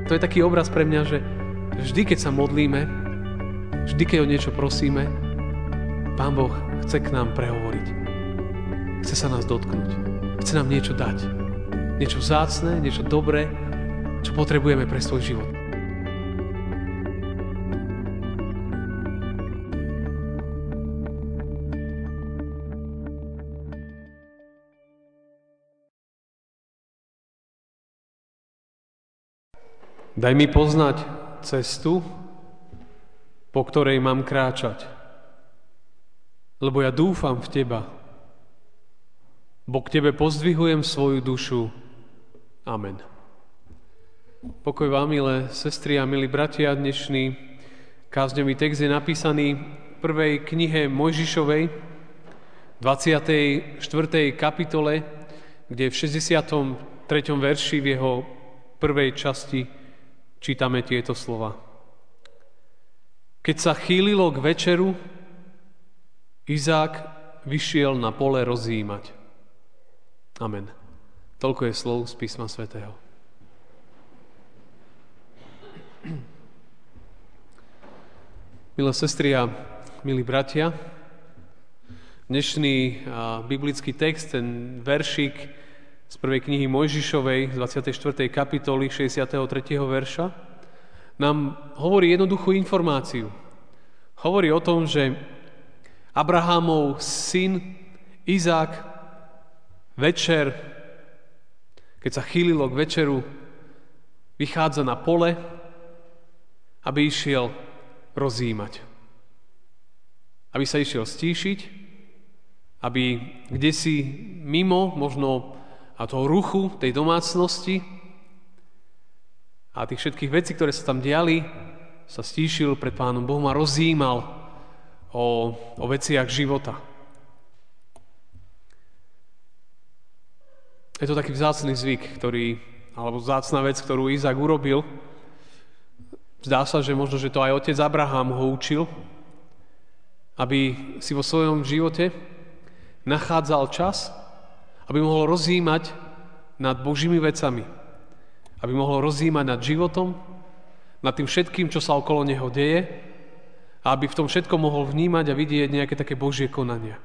To je taký obraz pre mňa, že vždy, keď sa modlíme, vždy, keď o niečo prosíme, Pán Boh chce k nám prehovoriť. Chce sa nás dotknúť. Chce nám niečo dať. Niečo vzácne, niečo dobré, čo potrebujeme pre svoj život. Daj mi poznať cestu, po ktorej mám kráčať, lebo ja dúfam v Teba. Bo k Tebe pozdvihujem svoju dušu. Amen. Pokoj vám, milé sestry a milí bratia, dnešný kázňový text je napísaný v prvej knihe Mojžišovej, 24. kapitole, kde v 63. verši v jeho prvej časti čítame tieto slova. Keď sa chýlilo k večeru, Izák vyšiel na pole rozjímať. Amen. Toľko je slov z písma svätého. Milé sestry a milí bratia, dnešný biblický text, ten veršík z prvej knihy Mojžišovej, z 24. kapitoly, 63. verša, nám hovorí jednoduchú informáciu. Hovorí o tom, že Abrahamov syn Izák večer, keď sa chýlilo k večeru, vychádza na pole, aby išiel rozjímať. Aby sa išiel stíšiť, aby kdesi mimo možno a toho ruchu, tej domácnosti a tých všetkých vecí, ktoré sa tam diali, sa stíšil pred Pánom Bohom a rozjímal o veciach života. Je to taký vzácny zvyk, alebo vzácna vec, ktorú Izák urobil. Zdá sa, že možno, že to aj otec Abraham ho učil, aby si vo svojom živote nachádzal čas, aby mohol rozjímať nad Božími vecami. Aby mohol rozjímať nad životom, nad tým všetkým, čo sa okolo neho deje, a aby v tom všetkom mohol vnímať a vidieť nejaké také Božie konania.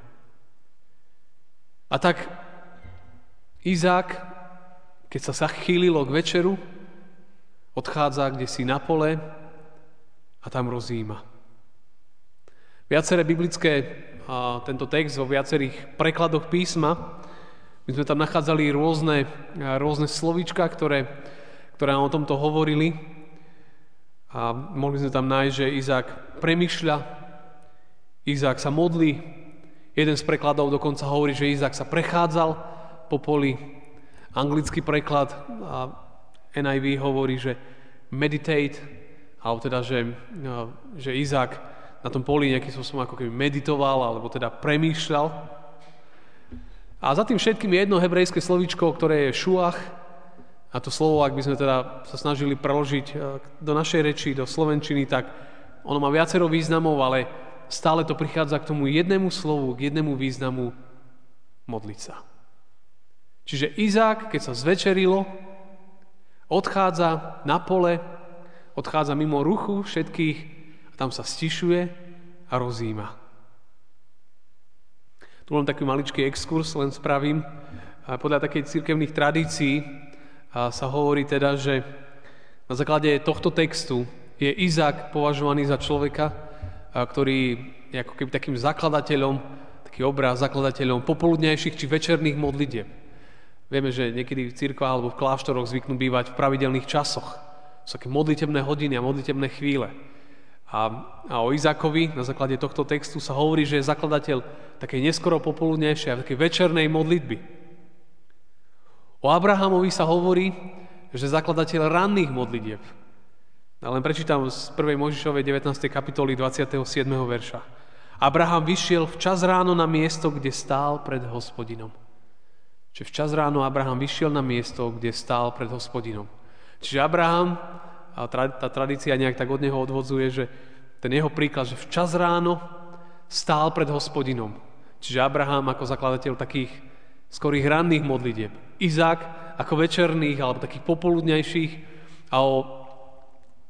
A tak Izák, keď sa chýlilo k večeru, odchádza kdesi na pole a tam rozjíma. Viaceré biblické, tento text vo viacerých prekladoch písma, my sme tam nachádzali rôzne slovíčka, ktoré nám o tomto hovorili. A mohli sme tam nájsť, že Izák premýšľa, Izák sa modlí. Jeden z prekladov dokonca hovorí, že Izák sa prechádzal po poli. Anglický preklad NIV hovorí, že meditate, alebo teda, že Izák na tom poli nejakým spôsobom ako keby meditoval, alebo teda premýšľal. A za tým všetkým je jedno hebrejské slovíčko, ktoré je šuach. A to slovo, ak by sme teda sa snažili preložiť do našej reči, do slovenčiny, tak ono má viacero významov, ale stále to prichádza k tomu jednému slovu, k jednému významu modliť sa. Čiže Izák, keď sa zvečerilo, odchádza na pole, odchádza mimo ruchu všetkých a tam sa stišuje a rozjíma. Tu len taký maličký exkurs, len spravím. Podľa takej cirkevných tradícií sa hovorí teda, že na základe tohto textu je Izák považovaný za človeka, ktorý je ako keby takým zakladateľom, taký obraz zakladateľom popoludňajších či večerných modlitieb. Vieme, že niekedy v cirkvách alebo v kláštoroch zvyknú bývať v pravidelných časoch. Sú také modlitebné hodiny a modlitebné chvíle. A o Izákovi na základe tohto textu sa hovorí, že je zakladateľ takej neskoro popoludnejšej a takej večernej modlitby. O Abrahamovi sa hovorí, že je zakladateľ ranných modlitieb. A len prečítam z 1. Mojžišovej 19. kapitoly 27. verša. Abraham vyšiel včas ráno na miesto, kde stál pred Hospodinom. Čiže včas ráno Abraham vyšiel na miesto, kde stál pred Hospodinom. Čiže Abraham, a tá tradícia nejak tak od neho odvodzuje, že ten jeho príklad, že včas ráno stál pred Hospodinom. Čiže Abraham ako zakladateľ takých skorých ranných modlitieb. Izák ako večerných alebo takých popoludňajších. A o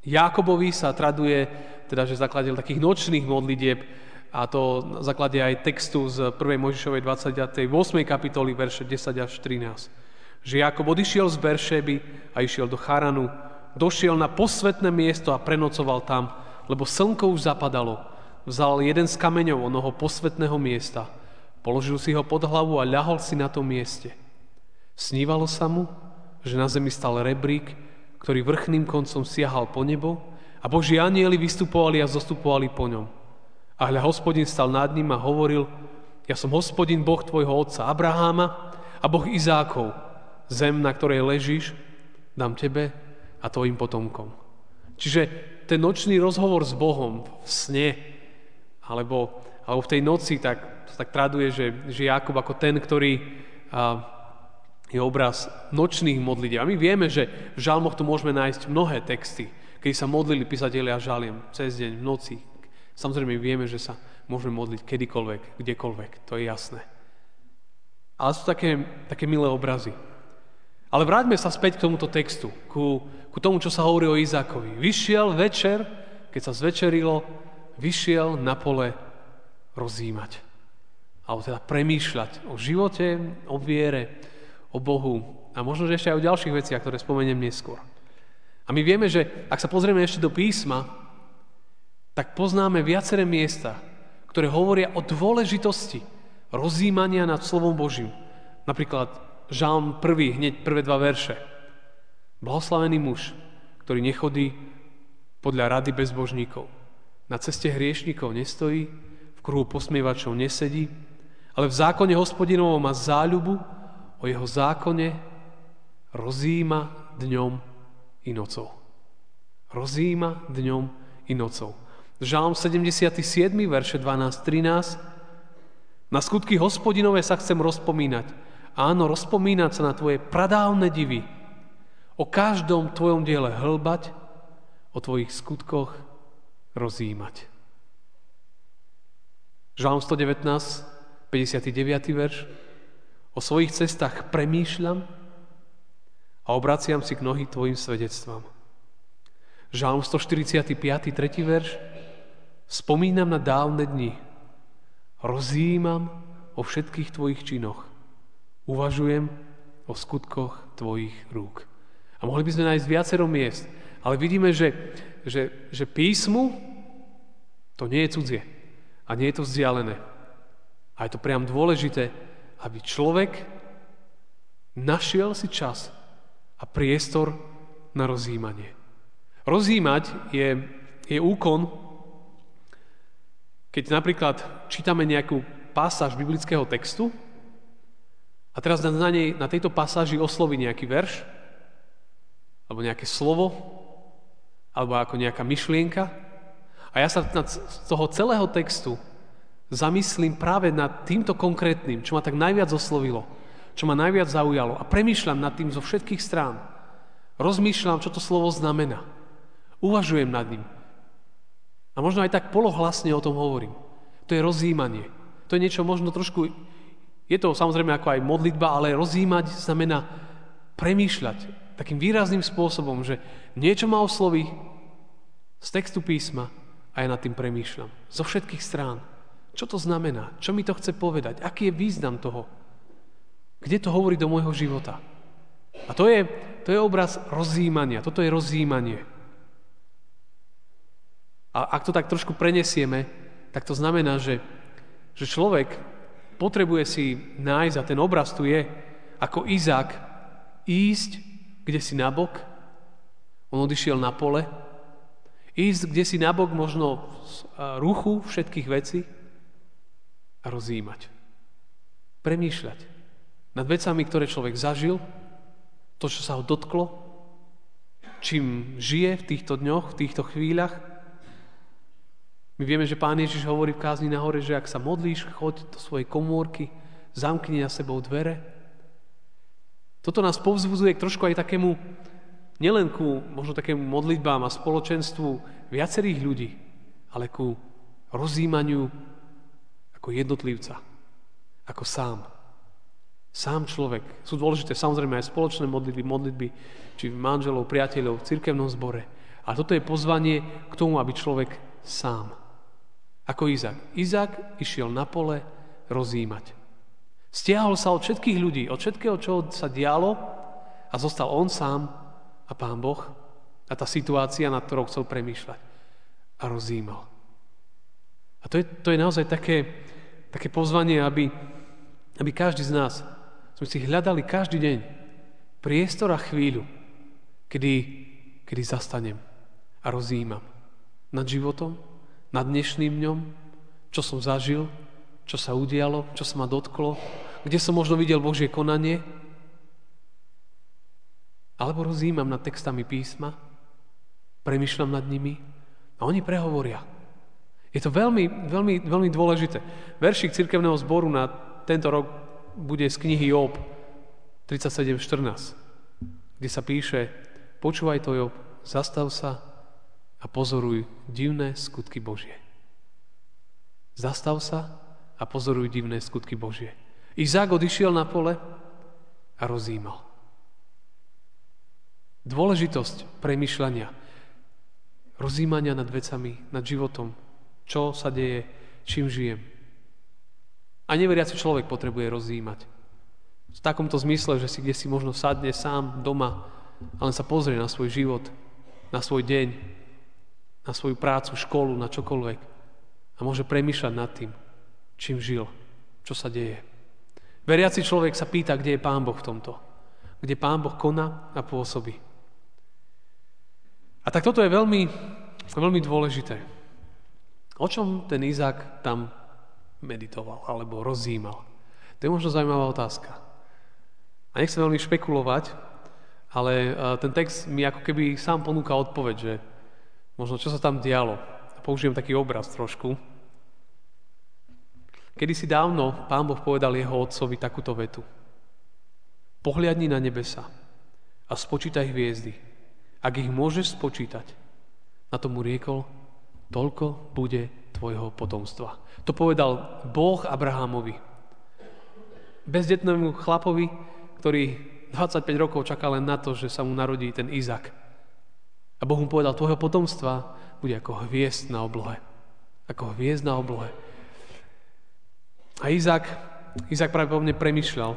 Jákobovi sa traduje, teda, že zakladil takých nočných modlitieb, a to na základe aj textu z 1. Mojžišovej 28. kapitoly, verše 10 až 13. Že Jákob odišiel z Beršeby a išiel do Charanu, došiel na posvätné miesto a prenocoval tam, lebo slnko už zapadalo. Vzal jeden z kameňov onoho posvätného miesta, položil si ho pod hlavu a ľahol si na tom mieste. Snívalo sa mu, že na zemi stal rebrík, ktorý vrchným koncom siahal po nebo a Boží anjeli vystupovali a zostupovali po ňom. A hľa Hospodin stal nad ním a hovoril: Ja som Hospodin, Boh tvojho otca Abraháma a Boh Izákov. Zem, na ktorej ležíš, dám tebe a tvojim potomkom. Čiže ten nočný rozhovor s Bohom v sne, alebo v tej noci, tak traduje, že Jákob ako ten, ktorý je obraz nočných modlitieb. A my vieme, že v žalmoch tu môžeme nájsť mnohé texty, kedy sa modlili písatelia žaliem cez deň, v noci. Samozrejme vieme, že sa môžeme modliť kedykoľvek, kdekoľvek, to je jasné. Ale sú také milé obrazy. Ale vráťme sa späť k tomuto textu, ku tomu, čo sa hovorí o Izákovi. Vyšiel večer, keď sa zvečerilo, vyšiel na pole rozjímať. Alebo teda premýšľať o živote, o viere, o Bohu a možno, že ešte aj o ďalších veciach, ktoré spomeniem neskôr. A my vieme, že ak sa pozrieme ešte do písma, tak poznáme viaceré miesta, ktoré hovoria o dôležitosti rozjímania nad slovom Božím. Napríklad Žalm 1, hneď prvé 2 verše. Blahoslavený muž, ktorý nechodí podľa rady bezbožníkov. Na ceste hriešnikov nestojí, v kruhu posmievačov nesedí, ale v zákone Hospodinovom má záľubu, o jeho zákone rozjíma dňom i nocou. Rozjíma dňom i nocou. Žalm 77, verše 12-13. Na skutky Hospodinové sa chcem rozpomínať. Áno, rozpomínať sa na tvoje pradávne divy. O každom tvojom diele hlbať, o tvojich skutkoch rozjímať. Žalm 119, 59. verš. O svojich cestách premýšľam a obraciam si k nohy tvojim svedectvám. Žalm 145, 3. verš. Spomínam na dávne dni. Rozjímam o všetkých tvojich činoch. Uvažujem o skutkoch tvojich rúk. A mohli by sme nájsť viacero miest, ale vidíme, že písmu to nie je cudzie a nie je to vzdialené. A je to priam dôležité, aby človek našiel si čas a priestor na rozjímanie. Rozjímať je úkon, keď napríklad čítame nejakú pasáž biblického textu a teraz na tejto pasáži osloví nejaký verš alebo nejaké slovo alebo ako nejaká myšlienka a ja sa z toho celého textu zamyslím práve nad týmto konkrétnym, čo ma tak najviac oslovilo, čo ma najviac zaujalo a premýšľam nad tým zo všetkých strán. Rozmýšľam, čo to slovo znamená. Uvažujem nad ním. A možno aj tak polohlasne o tom hovorím. To je rozjímanie. To je niečo možno trošku, je to samozrejme ako aj modlitba, ale rozjímať znamená premýšľať takým výrazným spôsobom, že niečo ma osloví z textu písma a ja nad tým premýšľam. Zo všetkých strán. Čo to znamená? Čo mi to chce povedať? Aký je význam toho? Kde to hovorí do môjho života? A to je obraz rozjímania. Toto je rozjímanie. A ak to tak trošku prenesieme, tak to znamená, že človek potrebuje si nájsť, a ten obraz tu je, ako Izák, ísť kde si nabok. On odišiel na pole. Ísť kde si nabok možno z ruchu všetkých vecí a rozjímať. Premýšľať nad vecami, ktoré človek zažil, to, čo sa ho dotklo, čím žije v týchto dňoch, v týchto chvíľach. My vieme, že Pán Ježiš hovorí v kázni na hore, že ak sa modlíš, choď do svojej komórky, zamkni na sebou dvere. Toto nás povzbudzuje k trošku aj takému, nielen ku možno takému modlitbám a spoločenstvu viacerých ľudí, ale ku rozjímaniu ako jednotlivca, ako sám. Sám človek. Sú dôležité samozrejme aj spoločné modlitby, či manželov, priateľov, v cirkevnom zbore. A toto je pozvanie k tomu, aby človek sám. Ako Izák. Izák išiel na pole rozjímať. Stiahol sa od všetkých ľudí, od všetkého, čo sa dialo a zostal on sám a Pán Boh a tá situácia, nad ktorou chcel premýšľať. A rozjímal. A to je naozaj také pozvanie, aby každý z nás sme si hľadali každý deň priestor a chvíľu, kedy zastanem a rozjímam nad životom, nad dnešným dňom, čo som zažil, čo sa udialo, čo sa ma dotklo, kde som možno videl Božie konanie, alebo rozjímam nad textami písma, premýšľam nad nimi a oni prehovoria. Je to veľmi, veľmi, veľmi dôležité. Veršík cirkevného zboru na tento rok bude z knihy Job 37.14, kde sa píše: počúvaj to, Job, zastav sa a pozoruj divné skutky Božie. Zastav sa a pozoruj divné skutky Božie. Izák odišiel na pole a rozjímal. Dôležitosť premýšľania, rozjímania nad vecami, nad životom, čo sa deje, čím žijem. A neveriaci človek potrebuje rozjímať. V takomto zmysle, že si kde si možno sadne sám doma a len sa pozrie na svoj život, na svoj deň, na svoju prácu, školu, na čokoľvek a môže premýšľať nad tým, čím žil, čo sa deje. Veriaci človek sa pýta, kde je Pán Boh v tomto. Kde Pán Boh koná a pôsobí. A tak toto je veľmi, veľmi dôležité. O čom ten Izák tam meditoval alebo rozjímal? To je možno zaujímavá otázka. A nechcem veľmi špekulovať, ale ten text mi ako keby sám ponúka odpoveď, že možno čo sa tam dialo. Použijem taký obraz trošku. Kedysi dávno Pán Boh povedal jeho otcovi takúto vetu. Pohliadni na nebesa a spočítaj hviezdy. Ak ich môžeš spočítať, na to mu riekol, toľko bude tvojho potomstva. To povedal Boh Abrahamovi. Bezdetnému chlapovi, ktorý 25 rokov čakal len na to, že sa mu narodí ten Izák. A Boh mu povedal, tvojho potomstva bude ako hviezd na oblohe. Ako hviezd na oblohe. A Izák pravdepodobne premýšľal.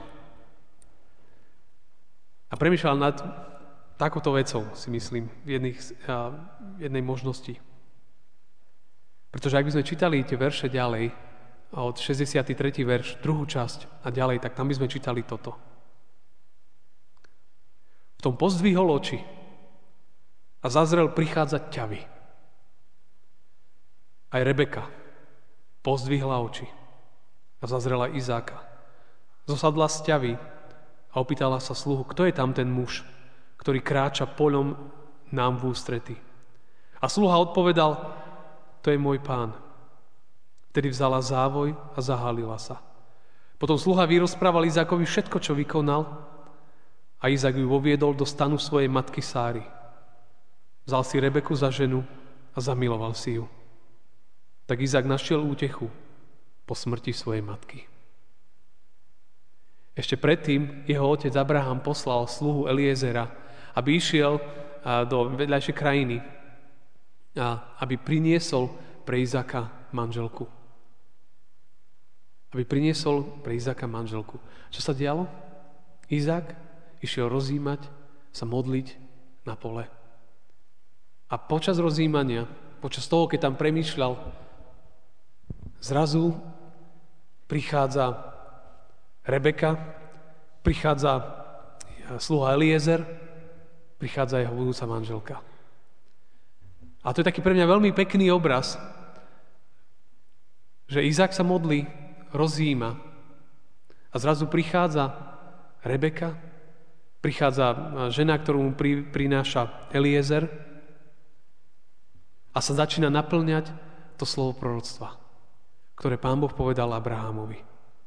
A premýšľal nad takouto vecou, si myslím, v jednej možnosti. Pretože ak by sme čítali tie verše ďalej, od 63. verš, druhú časť a ďalej, tak tam by sme čítali toto. V tom pozdvihol oči a zazrel prichádzať ťavy. Aj Rebeka pozdvihla oči a zazrela Izáka. Zosadla z ťavy a opýtala sa sluhu, kto je tam ten muž, ktorý kráča poľom nám v ústrety. A sluha odpovedal, to je môj pán. Vtedy vzala závoj a zahálila sa. Potom sluha vyrozprával Izákovi všetko, čo vykonal a Izák ju voviedol do stanu svojej matky Sáry. Vzal si Rebeku za ženu a zamiloval si ju. Tak Izák našiel útechu po smrti svojej matky. Ešte predtým jeho otec Abraham poslal sluhu Eliezera, aby išiel do vedľajšej krajiny a aby priniesol pre Izáka manželku. Aby priniesol pre Izáka manželku. Čo sa dialo? Izák išiel rozjímať, sa modliť na pole. A počas rozjímania, počas toho, keď tam premýšľal, zrazu prichádza Rebeka, prichádza sluha Eliezer, prichádza jeho budúca manželka. A to je taký pre mňa veľmi pekný obraz, že Izák sa modlí, rozjíma a zrazu prichádza Rebeka, prichádza žena, ktorú mu prináša Eliezer a sa začína naplňať to slovo proroctva, ktoré Pán Boh povedal Abrahamovi.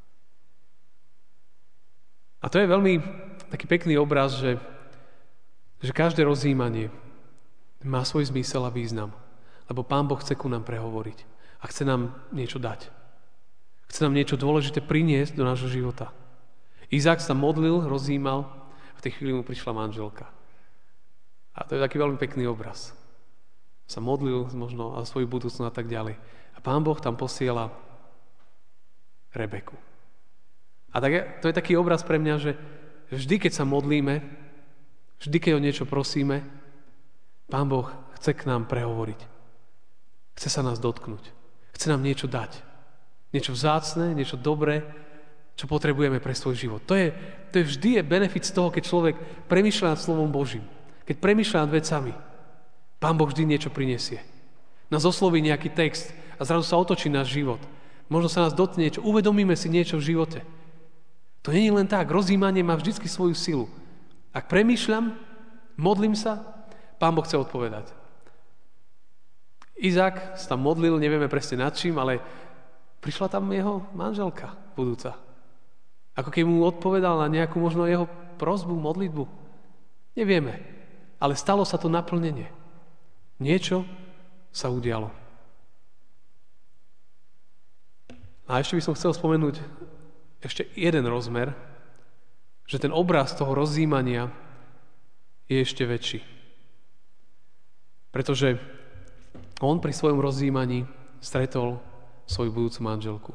A to je veľmi taký pekný obraz, že každé rozjímanie má svoj zmysel a význam. Lebo Pán Boh chce ku nám prehovoriť. A chce nám niečo dať. Chce nám niečo dôležité priniesť do nášho života. Izák sa modlil, rozjímal a v tej chvíli mu prišla manželka. A to je taký veľmi pekný obraz. sa modlil možno o svoju budúcnosť a tak ďalej. A Pán Boh tam posiela Rebeku. A tak, to je taký obraz pre mňa, že vždy, keď sa modlíme, vždy, keď o niečo prosíme, Pán Boh chce k nám prehovoriť. Chce sa nás dotknúť. Chce nám niečo dať. Niečo vzácne, niečo dobré, čo potrebujeme pre svoj život. To je vždy benefit z toho, keď človek premýšľa nad slovom Božím. Keď premýšľa nad vecami, Pán Boh vždy niečo prinesie. Nás osloví nejaký text a zrazu sa otočí náš život. Možno sa nás dotkne niečo, uvedomíme si niečo v živote. To nie je len tak. Rozjímanie má vždy svoju silu. Ak premýšľam, modlím sa, Pán Boh chce odpovedať. Izák sa tam modlil, nevieme presne nad čím, ale prišla tam jeho manželka budúca. Ako keď mu odpovedal na nejakú možno jeho prosbu, modlitbu. Nevieme, ale stalo sa to naplnenie. Niečo sa udialo. A ešte by som chcel spomenúť ešte jeden rozmer, že ten obraz toho rozjímania je ešte väčší. Pretože on pri svojom rozjímaní stretol svoju budúcu manželku.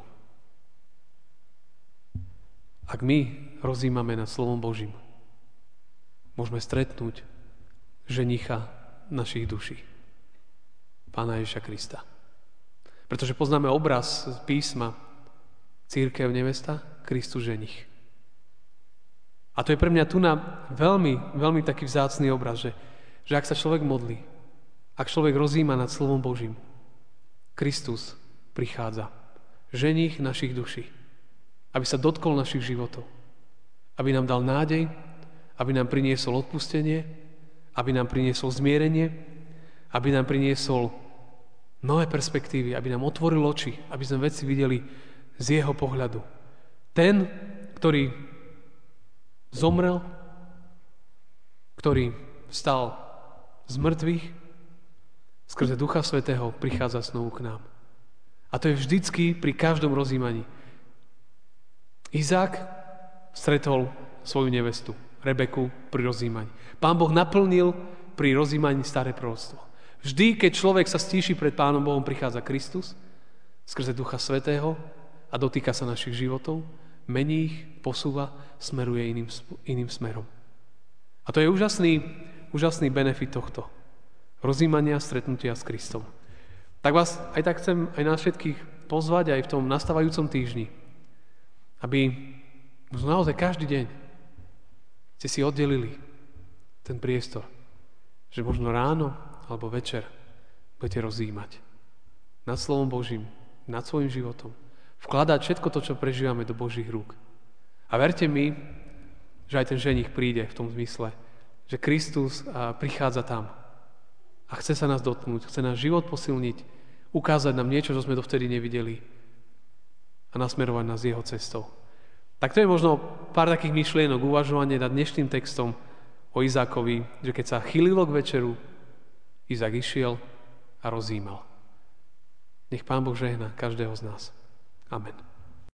Ak my rozjímame nad slovom Božím, môžeme stretnúť ženicha našich duší, Pána Ježiša Krista. Pretože poznáme obraz z písma cirkev nevesta, Kristus ženich. A to je pre mňa tu na veľmi, veľmi taký vzácny obraz, že ak sa človek modlí, ak človek rozjíma nad slovom Božím, Kristus prichádza, ženich našich duší, aby sa dotkol našich životov, aby nám dal nádej, aby nám priniesol odpustenie, aby nám priniesol zmierenie, aby nám priniesol nové perspektívy, aby nám otvoril oči, aby sme veci videli z jeho pohľadu. Ten, ktorý zomrel, ktorý vstal z mŕtvych, skrze Ducha Svätého prichádza znovu k nám. A to je vždycky pri každom rozjímaní. Izák stretol svoju nevestu, Rebeku, pri rozjímaní. Pán Boh naplnil pri rozjímaní staré proroctvo. Vždy, keď človek sa stíši pred Pánom Bohom, prichádza Kristus skrze Ducha Svätého a dotýka sa našich životov, mení ich, posúva, smeruje iným smerom. A to je úžasný benefit tohto rozjímania, stretnutia s Kristom. Tak vás aj tak chcem aj nás všetkých pozvať aj v tom nastávajúcom týždni, aby naozaj každý deň ste si oddelili ten priestor, že možno ráno alebo večer budete rozjímať nad slovom Božím, nad svojim životom, vkladať všetko to, čo prežívame, do Božích rúk. A verte mi, že aj ten ženich príde v tom zmysle, že Kristus prichádza tam a chce sa nás dotknúť, chce náš život posilniť, ukázať nám niečo, čo sme dovtedy nevideli a nasmerovať nás jeho cestou. Tak to je možno pár takých myšlienok, uvažovanie nad dnešným textom o Izákovi, že keď sa chýlilo k večeru, Izák išiel a rozjímal. Nech Pán Boh žehná každého z nás. Amen.